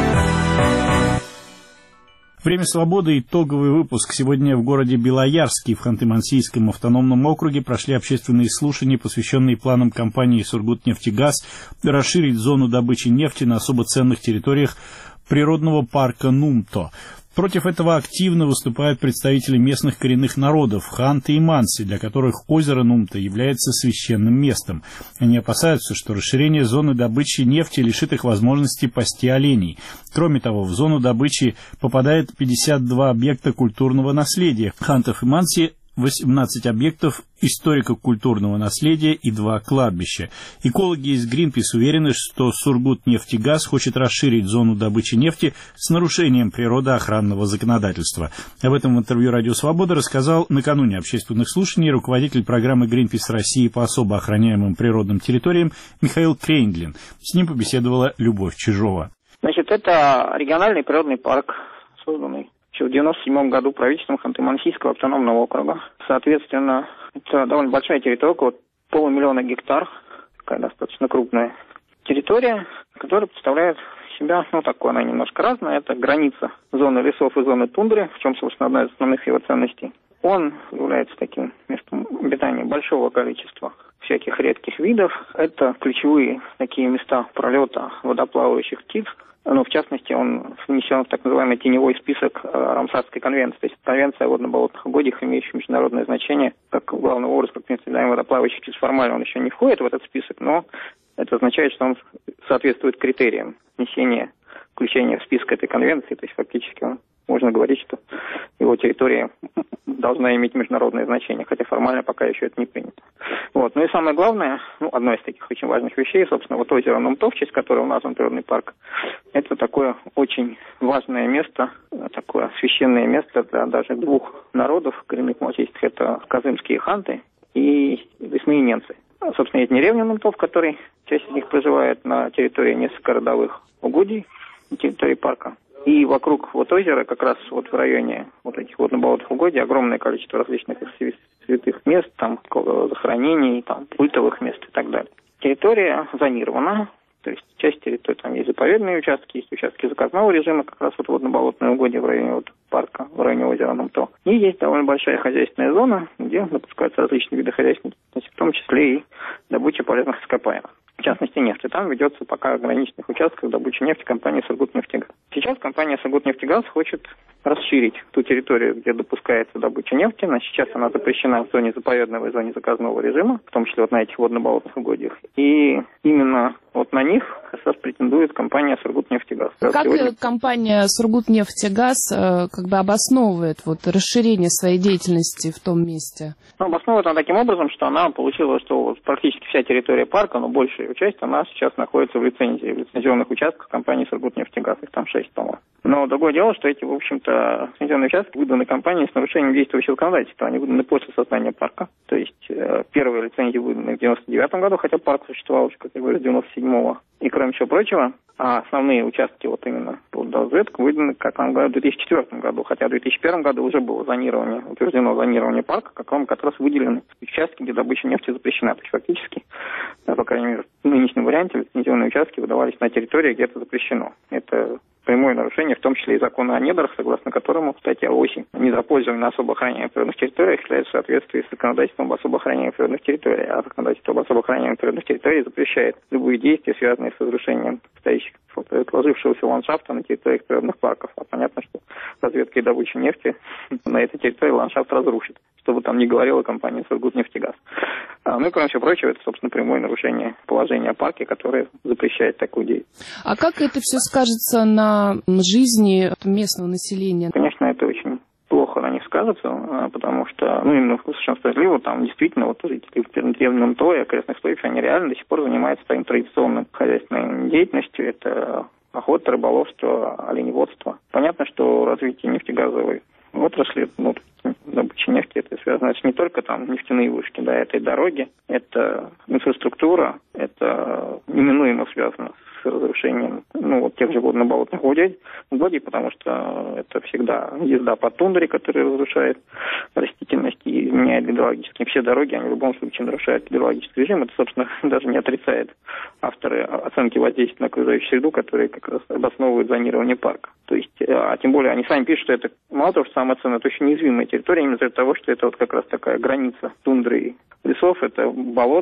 [SPEAKER 1] Время свободы. Итоговый выпуск. Сегодня в городе Белоярске в Ханты-Мансийском автономном округе прошли общественные слушания, посвященные планам компании «Сургутнефтегаз» расширить зону добычи нефти на особо ценных территориях природного парка Нумто. Против этого активно выступают представители местных коренных народов, ханты и манси, для которых озеро Нумта является священным местом. Они опасаются, что расширение зоны добычи нефти лишит их возможности пасти оленей. Кроме того, в зону добычи попадает пятьдесят два объекта культурного наследия хантов и манси, восемнадцать объектов историко-культурного наследия и два кладбища. Экологи из Greenpeace уверены, что Сургутнефтегаз хочет расширить зону добычи нефти с нарушением природоохранного законодательства. Об этом в интервью «Радио Свобода» рассказал накануне общественных слушаний руководитель программы Greenpeace России по особо охраняемым природным территориям Михаил Крейндлин. С ним побеседовала Любовь Чижова.
[SPEAKER 10] Значит, это региональный природный парк, созданный в девяносто седьмом году правительством Ханты-Мансийского автономного округа. Соответственно, это довольно большая территория, около полумиллиона гектар, такая достаточно крупная территория, которая представляет себя, ну, такое, она немножко разная, это граница зоны лесов и зоны тундры, в чем, собственно, одна из основных его ценностей. Он является таким местом обитания большого количества всяких редких видов. Это ключевые такие места пролета водоплавающих птиц. Ну, в частности, он внесен в так называемый теневой список э, Рамсарской конвенции. То есть конвенция о водно-болотных угодьях, имеющая международное значение, как главный образ, как место водоплавающих птиц. Формально он еще не входит в этот список, но это означает, что он соответствует критериям внесения, включения в список этой конвенции. То есть фактически он, можно говорить, что его территория должна иметь международное значение, хотя формально пока еще это не принято. Вот. Ну и самое главное, ну, одно из таких очень важных вещей, собственно, вот озеро Нумто, в честь которого назван природный парк, это такое очень важное место, такое священное место для даже двух народов коренных малочисленных, это казымские ханты и лесные ненцы. Собственно, есть деревня Нумто, в которой часть из них проживает на территории несколько родовых угодий, на территории парка. И вокруг вот озера, как раз вот в районе вот этих водно-болотных угодий, огромное количество различных святых мест, там захоронений, там культовых мест и так далее. Территория зонирована, то есть часть территории, там есть заповедные участки, есть участки заказного режима, как раз вот водно-болотные угодья в районе вот парка, в районе озера Нумто. И есть довольно большая хозяйственная зона, где допускаются различные виды хозяйственной, в том числе и добыча полезных ископаемых. В частности, нефти. Там ведется пока ограниченных участков добычи нефти компании «Сургутнефтегаз». Сейчас компания «Сургутнефтегаз» хочет расширить ту территорию, где допускается добыча нефти. Значит, сейчас она запрещена в зоне заповедного и зоне заказного режима, в том числе вот на этих водно-болотных угодьях. И именно вот на них как раз претендует компания «Сургутнефтегаз».
[SPEAKER 11] Как
[SPEAKER 10] сегодня...
[SPEAKER 11] компания «Сургутнефтегаз» как бы обосновывает вот расширение своей деятельности в том месте?
[SPEAKER 10] Ну, обосновывает она таким образом, что она получила, что вот практически вся территория парка, но большая часть, она сейчас находится в лицензии, в лицензионных участках компании «Сургутнефтегаз». Их там шесть, по-моему. Но другое дело, что эти, в общем-то, лицензионные участки выданы компанией с нарушением действующего законодательства. Они выданы после создания парка. То есть э, первые лицензии выданы в девяносто девятом году, хотя парк существовал уже, как я говорю, с девяносто седьмого. И кроме всего прочего, а основные участки вот именно под разведку выданы, как вам говорю, в две тысячи четвёртом году, хотя в две тысячи первом году уже было зонирование, утверждено зонирование парка, как вам как раз выделены участки, где добыча нефти запрещена. То есть фактически, по крайней мере, в нынешнем варианте лицензионные участки выдавались на территории, где это запрещено. Это прямое нарушение, в том числе и закона о недрах, согласно которому статья восемь недропользование на особо охраняемых природных территориях является в соответствии с законодательством об особо охраняемых природных территориях. А законодательство об особо охраняемых природных территориях запрещает любые действия, связанные с разрушением стоящих, сложившегося ландшафта на территориях природных парков. А понятно, что разведка и добыча нефти на этой территории ландшафт разрушит, что бы там ни говорила компания «Сургутнефтегаз». А, ну и, кроме всего прочего, это, собственно, прямое нарушение положения о парке, которое запрещает такую деятельность.
[SPEAKER 11] А как это все скажется на жизни местного населения?
[SPEAKER 10] Конечно, это очень плохо на них скажется, потому что, ну, именно совершенно справедливо, там действительно вот жители в Нумто и окрестных случаев, они реально до сих пор занимаются своим традиционной хозяйственной деятельностью. Это охота, рыболовство, оленеводство. Понятно, что развитие нефтегазовой отрасли, ну, добыча нефти, это связано, это не только там нефтяные вышки, да, это и дороги, это инфраструктура, это неминуемо связано с разрушением, ну, вот тех же водно-болотных угодий, потому что это всегда езда по тундре, которая разрушает растительность и изменяет гидрологические. Все дороги, они в любом случае нарушают гидрологический режим. Это, собственно, даже не отрицает авторы оценки воздействия на окружающую среду, которые как раз обосновывают зонирование парка. То есть, а тем более, они сами пишут, что это мало того, что самая цена, это очень неуязвимая территория, именно из-за того, что это вот как раз такая граница тундры и лесов, это болото,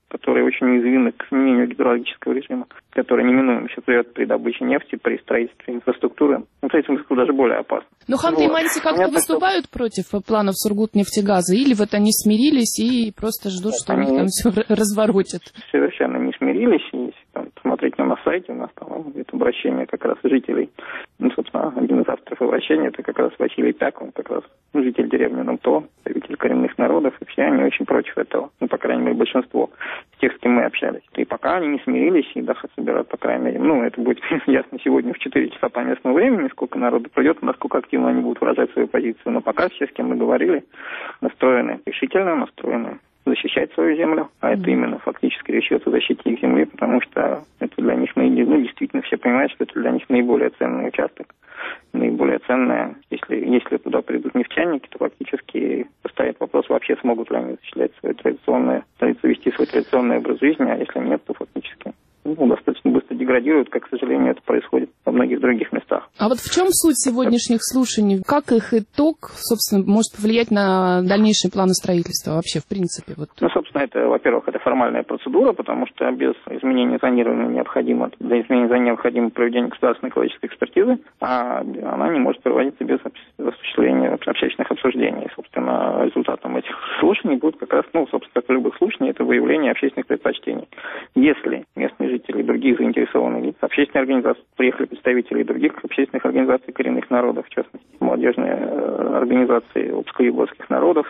[SPEAKER 10] которые очень уязвимы к изменению гидрологического режима, который неминуемо сейчас придет при добыче нефти, при строительстве инфраструктуры. Ну, строительство инфраструктуры даже более опасно.
[SPEAKER 11] Но Ханты и Манси как-то Понятно, выступают что... против планов Сургутнефтегаза? Или вот они смирились и просто ждут, что они... у них там все разворотят?
[SPEAKER 10] Совершенно не смирились. И если там, посмотреть на сайте, у нас там это обращение как раз жителей. Ну, собственно, один из авторов обращения, это как раз Василий Пяк, он как раз житель деревни Намто, представитель коренных народов, и все они очень против этого. Ну, по крайней мере, большинство тех, с кем мы общались. И пока они не смирились, и Даха собирают, по крайней мере, ну, это будет ясно сегодня в четыре часа по местному времени, сколько народу придет, насколько активно они будут выражать свою позицию. Но пока все, с кем мы говорили, настроены решительно, настроены защищать свою землю, а это именно фактически речь идет о защите их земли, потому что это для них, ну, действительно все понимают, что это для них наиболее ценный участок, наиболее ценное, если, если туда придут нефтяники, то фактически поставит вопрос, вообще смогут ли они осуществлять свое традиционное, вести свой традиционный образ жизни, а если нет, то фактически ну, достаточно быстро деградируют, как, к сожалению, это происходит во многих других местах.
[SPEAKER 11] А вот в чем суть сегодняшних слушаний? Как их итог, собственно, может повлиять на дальнейшие планы строительства вообще, в принципе? Вот.
[SPEAKER 10] Ну, собственно, это, во-первых, это формальная процедура, потому что без изменения зонирования необходимо, для изменения зонирования необходимо проведение государственной экологической экспертизы, а она не может проводиться без осуществления общественных обсуждений. Собственно, результатом этих слушаний будет как раз, ну, собственно, как в любых слушаниях, это выявление общественных предпочтений. Если местные жители и другие заинтересованные лица, общественные организации, приехали представители других общественных организаций коренных народов, в частности, молодежные организации обско-югорских народов,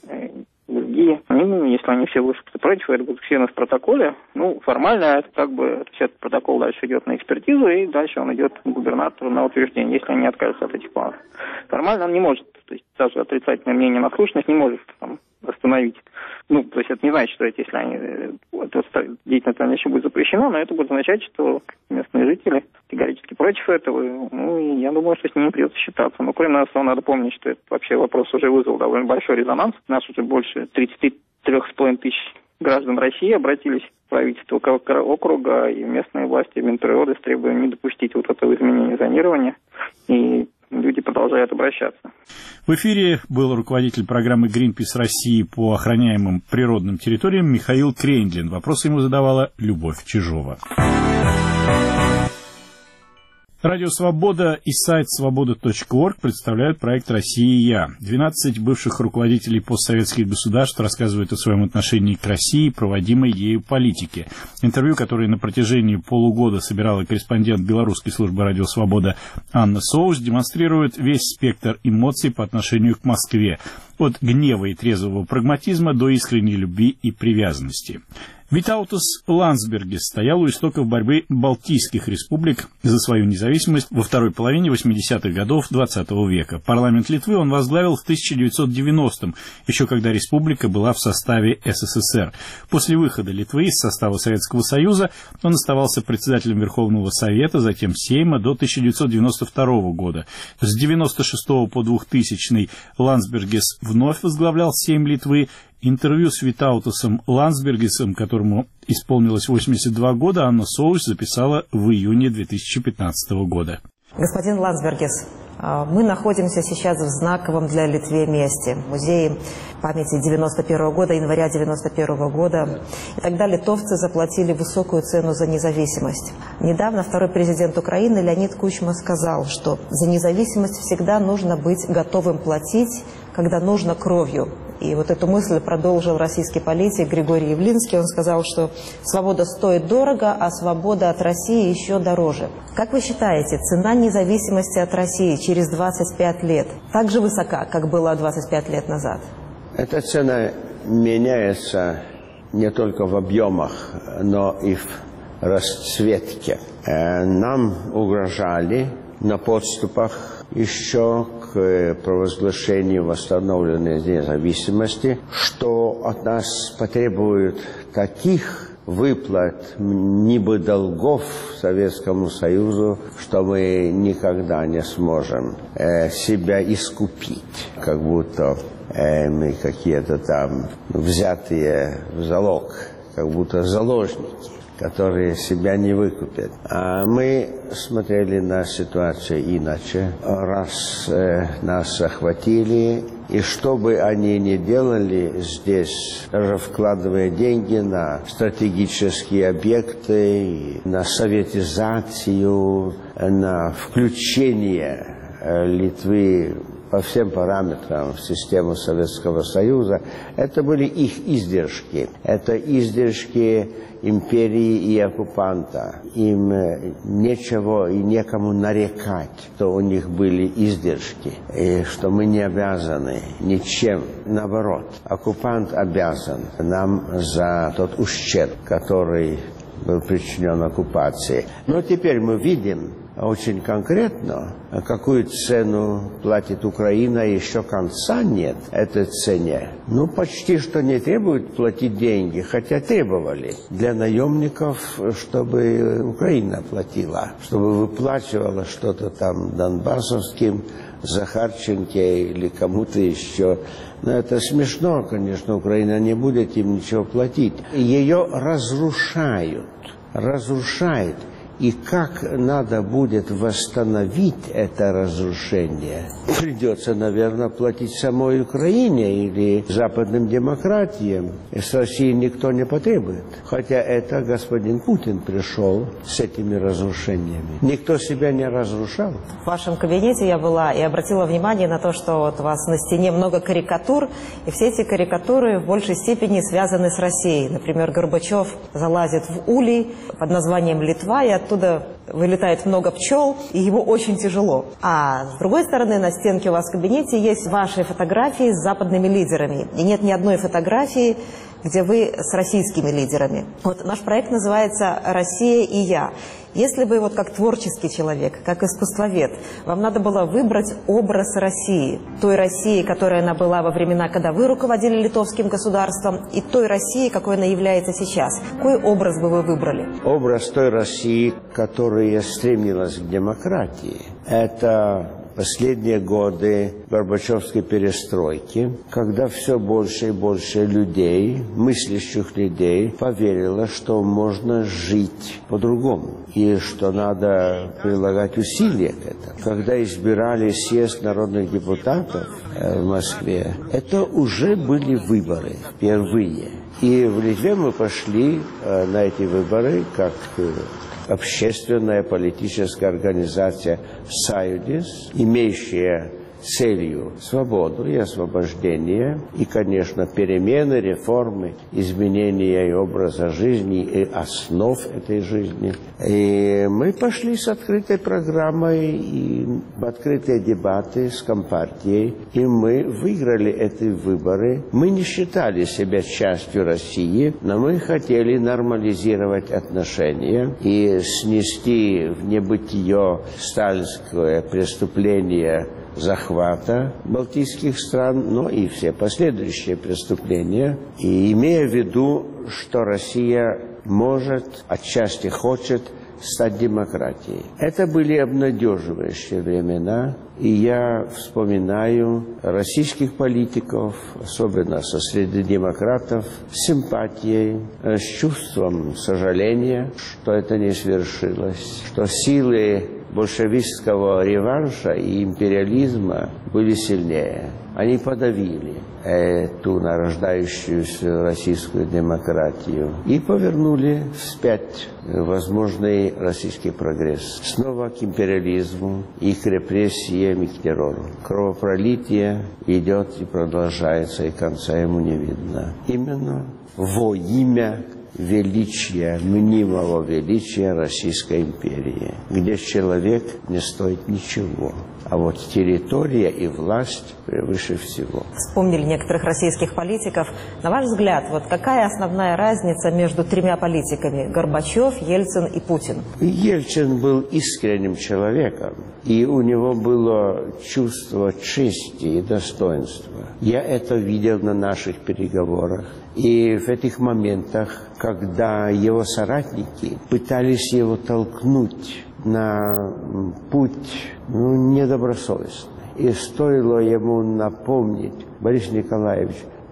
[SPEAKER 10] другие. Они, если они все выступят против, это будет все в протоколе. Ну, формально это как бы этот протокол дальше идет на экспертизу, и дальше он идет к губернатору на утверждение, если они откажутся от этих планов. Формально он не может, то есть даже отрицательное мнение на слушность не может там остановить. Ну, то есть это не значит, что это, если они, эта деятельность дальнейшем будет запрещена, но это будет означать, что местные жители категорически против этого. Ну, и я думаю, что с ними придется считаться. Но кроме того, надо помнить, что этот вообще вопрос уже вызвал довольно большой резонанс. У нас уже больше тридцати трёх с половиной тысяч граждан России обратились в правительство округа и местные власти Минприроды с требованием не допустить вот этого изменения зонирования. И люди продолжают обращаться.
[SPEAKER 1] В эфире был руководитель программы «Гринпис России» по охраняемым природным территориям Михаил Крендлин. Вопросы ему задавала Любовь Чижова. Радио «Свобода» и сайт свобода точка орг представляют проект «Россия и я». двенадцать бывших руководителей постсоветских государств рассказывают о своем отношении к России и проводимой ею политике. Интервью, которое на протяжении полугода собирала корреспондент белорусской службы «Радио Свобода» Анна Соус, демонстрирует весь спектр эмоций по отношению к Москве. От гнева и трезвого прагматизма до искренней любви и привязанности. Витаутас Ландсбергис стоял у истоков борьбы Балтийских республик за свою независимость во второй половине восьмидесятых годов двадцатого века. Парламент Литвы он возглавил в тысяча девятьсот девяностом, еще когда республика была в составе СССР. После выхода Литвы из состава Советского Союза он оставался председателем Верховного Совета, затем Сейма до тысяча девятьсот девяносто второго года. С девяносто шестого по двухтысячный Ландсбергис вновь возглавлял Сейм Литвы. Интервью с Витаутасом Ландсбергисом, которому исполнилось восемьдесят два года, Анна Соус записала в июне две тысячи пятнадцатого года.
[SPEAKER 12] Господин Ландсбергис, мы находимся сейчас в знаковом для Литвы месте. В музее памяти девяносто первого года, января девяносто первого года. И тогда литовцы заплатили высокую цену за независимость. Недавно второй президент Украины Леонид Кучма сказал, что за независимость всегда нужно быть готовым платить, когда нужно кровью. И вот эту мысль продолжил российский политик Григорий Явлинский. Он сказал, что свобода стоит дорого, а свобода от России еще дороже. Как вы считаете, цена независимости от России через двадцать пять лет так же высока, как была двадцать пять лет назад?
[SPEAKER 13] Эта цена меняется не только в объемах, но и в расцветке. Нам угрожали на подступах еще к провозглашению восстановленной независимости, что от нас потребуют таких выплат, небо долгов Советскому Союзу, что мы никогда не сможем э, себя искупить, как будто э, мы какие-то там взятые в залог, как будто заложники. которые себя не выкупят. А мы смотрели на ситуацию иначе. Раз э, нас охватили, и что бы они ни делали здесь, даже вкладывая деньги на стратегические объекты, на советизацию, на включение э, Литвы по всем параметрам в систему Советского Союза, это были их издержки. Это издержки империи и оккупанта. Им нечего и некому нарекать, что у них были издержки, и что мы не обязаны ничем. Наоборот, оккупант обязан нам за тот ущерб, который был причинен оккупацией. Но теперь мы видим очень конкретно, какую цену платит Украина, еще конца нет этой цене. Ну, почти что не требуют платить деньги, хотя требовали для наемников, чтобы Украина платила, чтобы выплачивала что-то там донбассовским, Захарченке или кому-то еще. Но это смешно, конечно, Украина не будет им ничего платить. Ее разрушают, разрушают. И как надо будет восстановить это разрушение? Придется, наверное, платить самой Украине или западным демократиям. И с России никто не потребует. Хотя это господин Путин пришел с этими разрушениями. Никто себя не разрушал.
[SPEAKER 12] В вашем кабинете я была и обратила внимание на то, что вот у вас на стене много карикатур, и все эти карикатуры в большей степени связаны с Россией. Например, Горбачев залазит в улей под названием Литва, и оттуда вылетает много пчел, и его очень тяжело. А с другой стороны, на стенке у вас в кабинете есть ваши фотографии с западными лидерами. И нет ни одной фотографии, где вы с российскими лидерами. Вот наш проект называется «Россия и я». Если бы вот как творческий человек, как искусствовед, вам надо было выбрать образ России, той России, которая она была во времена, когда вы руководили литовским государством, и той России, какой она является сейчас, какой образ бы вы выбрали?
[SPEAKER 13] Образ той России, которая стремилась к демократии. Это последние годы Горбачевской перестройки, когда все больше и больше людей, мыслящих людей, поверило, что можно жить по-другому и что надо прилагать усилия к этому. Когда избирали съезд народных депутатов в Москве, это уже были выборы впервые. И в Литве мы пошли на эти выборы как общественная политическая организация «Союз», имеющая целью свободу и освобождение, и, конечно, перемены, реформы, изменения и образа жизни, и основ этой жизни. И мы пошли с открытой программой и в открытые дебаты с Компартией, и мы выиграли эти выборы. Мы не считали себя частью России, но мы хотели нормализировать отношения и снести в небытие сталинское преступление захвата балтийских стран, но и все последующие преступления, и имея в виду, что Россия может, отчасти хочет стать демократией. Это были обнадеживающие времена, и я вспоминаю российских политиков, особенно со среды демократов, с симпатией, с чувством сожаления, что это не свершилось, что силы большевистского реванша и империализма были сильнее. Они подавили эту нарождающуюся российскую демократию и повернули вспять возможный российский прогресс. Снова к империализму и к репрессиям и к террору. Кровопролитие идет и продолжается, и конца ему не видно. Именно во имя величия, мнимого величия Российской империи, где человек не стоит ничего, а вот территория и власть превыше всего.
[SPEAKER 12] Вспомнили некоторых российских политиков. На ваш взгляд, вот какая основная разница между тремя политиками – Горбачев, Ельцин и Путин?
[SPEAKER 13] Ельцин был искренним человеком, и у него было чувство чести и достоинства. Я это видел на наших переговорах. И в этих моментах, когда его соратники пытались его толкнуть на путь ну, недобросовестный, и стоило ему напомнить: Борис Николаевич,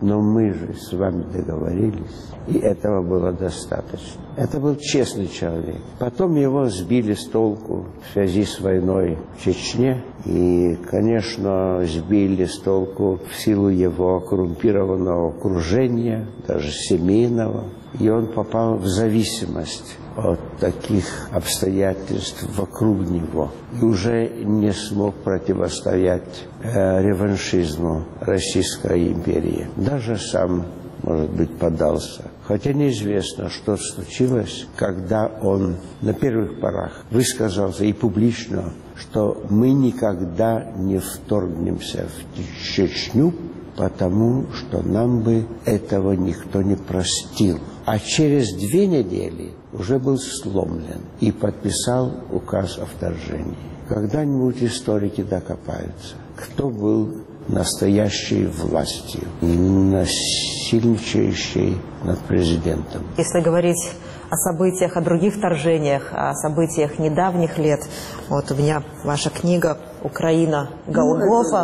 [SPEAKER 13] Но мы же с вами договорились, и этого было достаточно. Это был честный человек. Потом его сбили с толку в связи с войной в Чечне. И, конечно, сбили с толку в силу его коррумпированного окружения, даже семейного. И он попал в зависимость от таких обстоятельств вокруг него. И уже не смог противостоять э, реваншизму Российской империи. Даже сам, может быть, поддался. Хотя неизвестно, что случилось, когда он на первых порах высказался и публично, что мы никогда не вторгнемся в Чечню, потому что нам бы этого никто не простил. А через две недели уже был сломлен и подписал указ о вторжении. Когда-нибудь историки докопаются, кто был настоящей властью, насильничающей над президентом.
[SPEAKER 12] Если говорить о событиях, о других вторжениях, о событиях недавних лет, вот у меня ваша книга «Украина. Голгофа».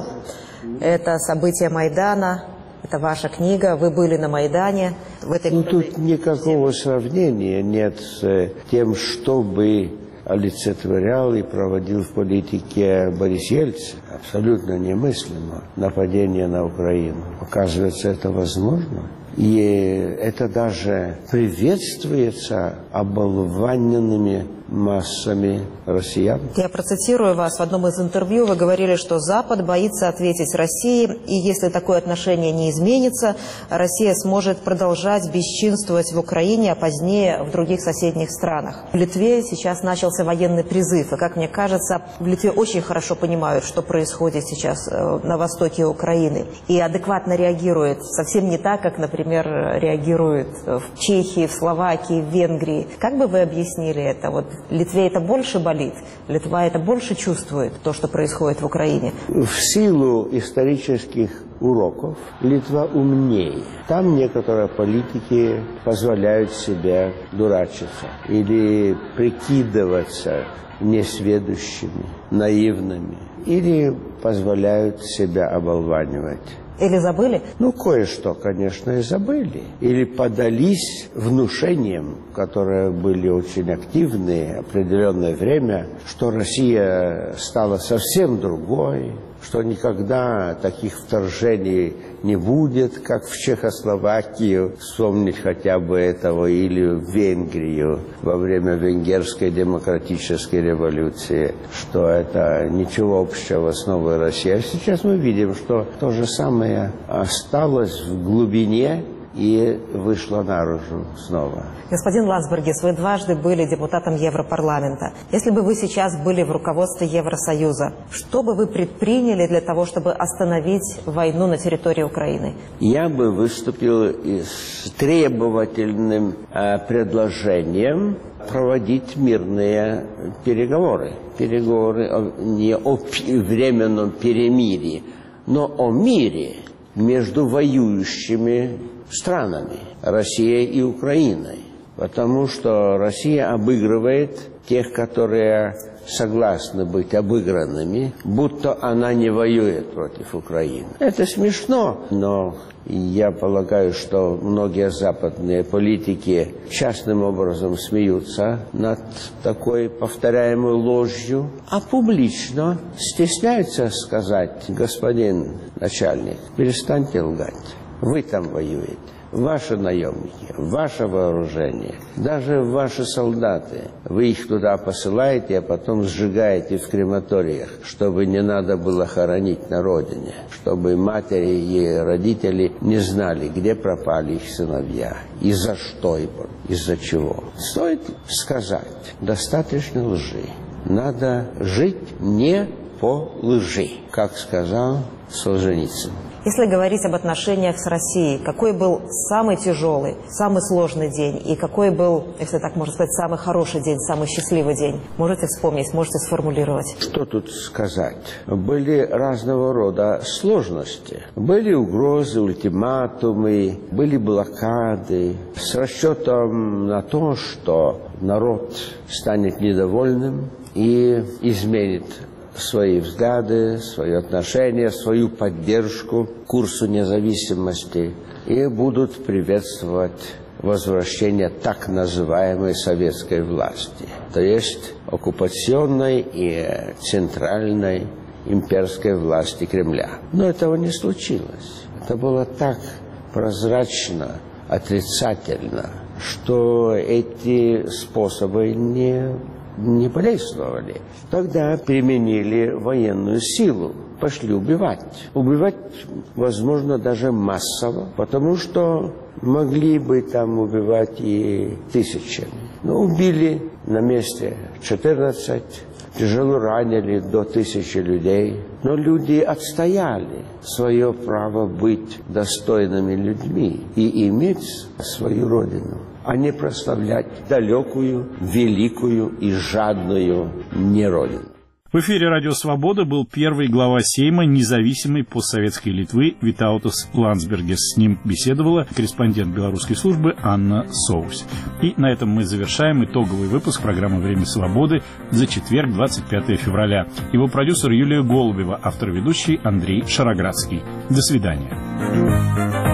[SPEAKER 12] Это события Майдана. Это ваша книга, вы были на Майдане. В этой...
[SPEAKER 13] Ну, тут никакого сравнения нет с тем, что бы олицетворял и проводил в политике Борис Ельцин. Абсолютно немыслимо нападение на Украину. Оказывается, это возможно. И это даже приветствуется оболваненными массами россиян.
[SPEAKER 12] Я процитирую вас. В одном из интервью вы говорили, что Запад боится ответить России, и если такое отношение не изменится, Россия сможет продолжать бесчинствовать в Украине, а позднее в других соседних странах. В Литве сейчас начался военный призыв, и, как мне кажется, в Литве очень хорошо понимают, что происходит сейчас на востоке Украины, и адекватно реагируют. Совсем не так, как, например, реагируют в Чехии, в Словакии, в Венгрии. Как бы вы объяснили это? Вот в Литве это больше болит, Литва это больше чувствует, то, что происходит в Украине.
[SPEAKER 13] В силу исторических уроков Литва умнее. Там некоторые политики позволяют себе дурачиться или прикидываться несведущими, наивными, или позволяют себя оболванивать.
[SPEAKER 12] Или забыли?
[SPEAKER 13] Ну, кое-что, конечно, и забыли. Или подались внушениям, которые были очень активны определенное время, что Россия стала совсем другой, что никогда таких вторжений не будет, как в Чехословакию, вспомнить хотя бы этого, или в Венгрию во время Венгерской демократической революции, что это ничего общего с новой Россией. А сейчас мы видим, что то же самое осталось в глубине и вышло наружу снова.
[SPEAKER 12] Господин Лансбергис, вы дважды были депутатом Европарламента. Если бы вы сейчас были в руководстве Евросоюза, что бы вы предприняли для того, чтобы остановить войну на территории Украины?
[SPEAKER 13] Я бы выступил с требовательным э, предложением проводить мирные переговоры. Переговоры о, не о временном перемирии, но о мире между воюющими странами, Россией и Украиной. Потому что Россия обыгрывает тех, которые согласны быть обыгранными, будто она не воюет против Украины. Это смешно, но я полагаю, что многие западные политики частным образом смеются над такой повторяемой ложью, а публично стесняются сказать: господин начальник, перестаньте лгать, вы там воюете. Ваши наемники, ваше вооружение, даже ваши солдаты, вы их туда посылаете, а потом сжигаете в крематориях, чтобы не надо было хоронить на родине, чтобы матери и родители не знали, где пропали их сыновья, и за что, из-за чего. Стоит сказать, достаточно лжи. Надо жить не по лжи, как сказал Солженицын.
[SPEAKER 12] Если говорить об отношениях с Россией, какой был самый тяжелый, самый сложный день, и какой был, если так можно сказать, самый хороший день, самый счастливый день? Можете вспомнить, можете сформулировать?
[SPEAKER 13] Что тут сказать? Были разного рода сложности. Были угрозы, ультиматумы, были блокады с расчетом на то, что народ станет недовольным и изменит свои взгляды, свои отношения, свою поддержку курсу независимости и будут приветствовать возвращение так называемой советской власти, то есть оккупационной и центральной имперской власти Кремля. Но этого не случилось. Это было так прозрачно, отрицательно, что эти способы не, не подействовали. Тогда применили военную силу, пошли убивать. Убивать, возможно, даже массово, потому что могли бы там убивать и тысячами. Но убили на месте четырнадцать, тяжело ранили до тысячи людей. Но люди отстояли свое право быть достойными людьми и иметь свою родину, а не прославлять далекую, великую и жадную неродину.
[SPEAKER 1] В эфире «Радио Свобода» был первый глава Сейма независимой постсоветской Литвы Витаутас Ландсбергис. С ним беседовала корреспондент белорусской службы Анна Соус. И на этом мы завершаем итоговый выпуск программы «Время свободы» за четверг, двадцать пятое февраля. Его продюсер Юлия Голубева, автор-ведущий Андрей Шароградский. До свидания.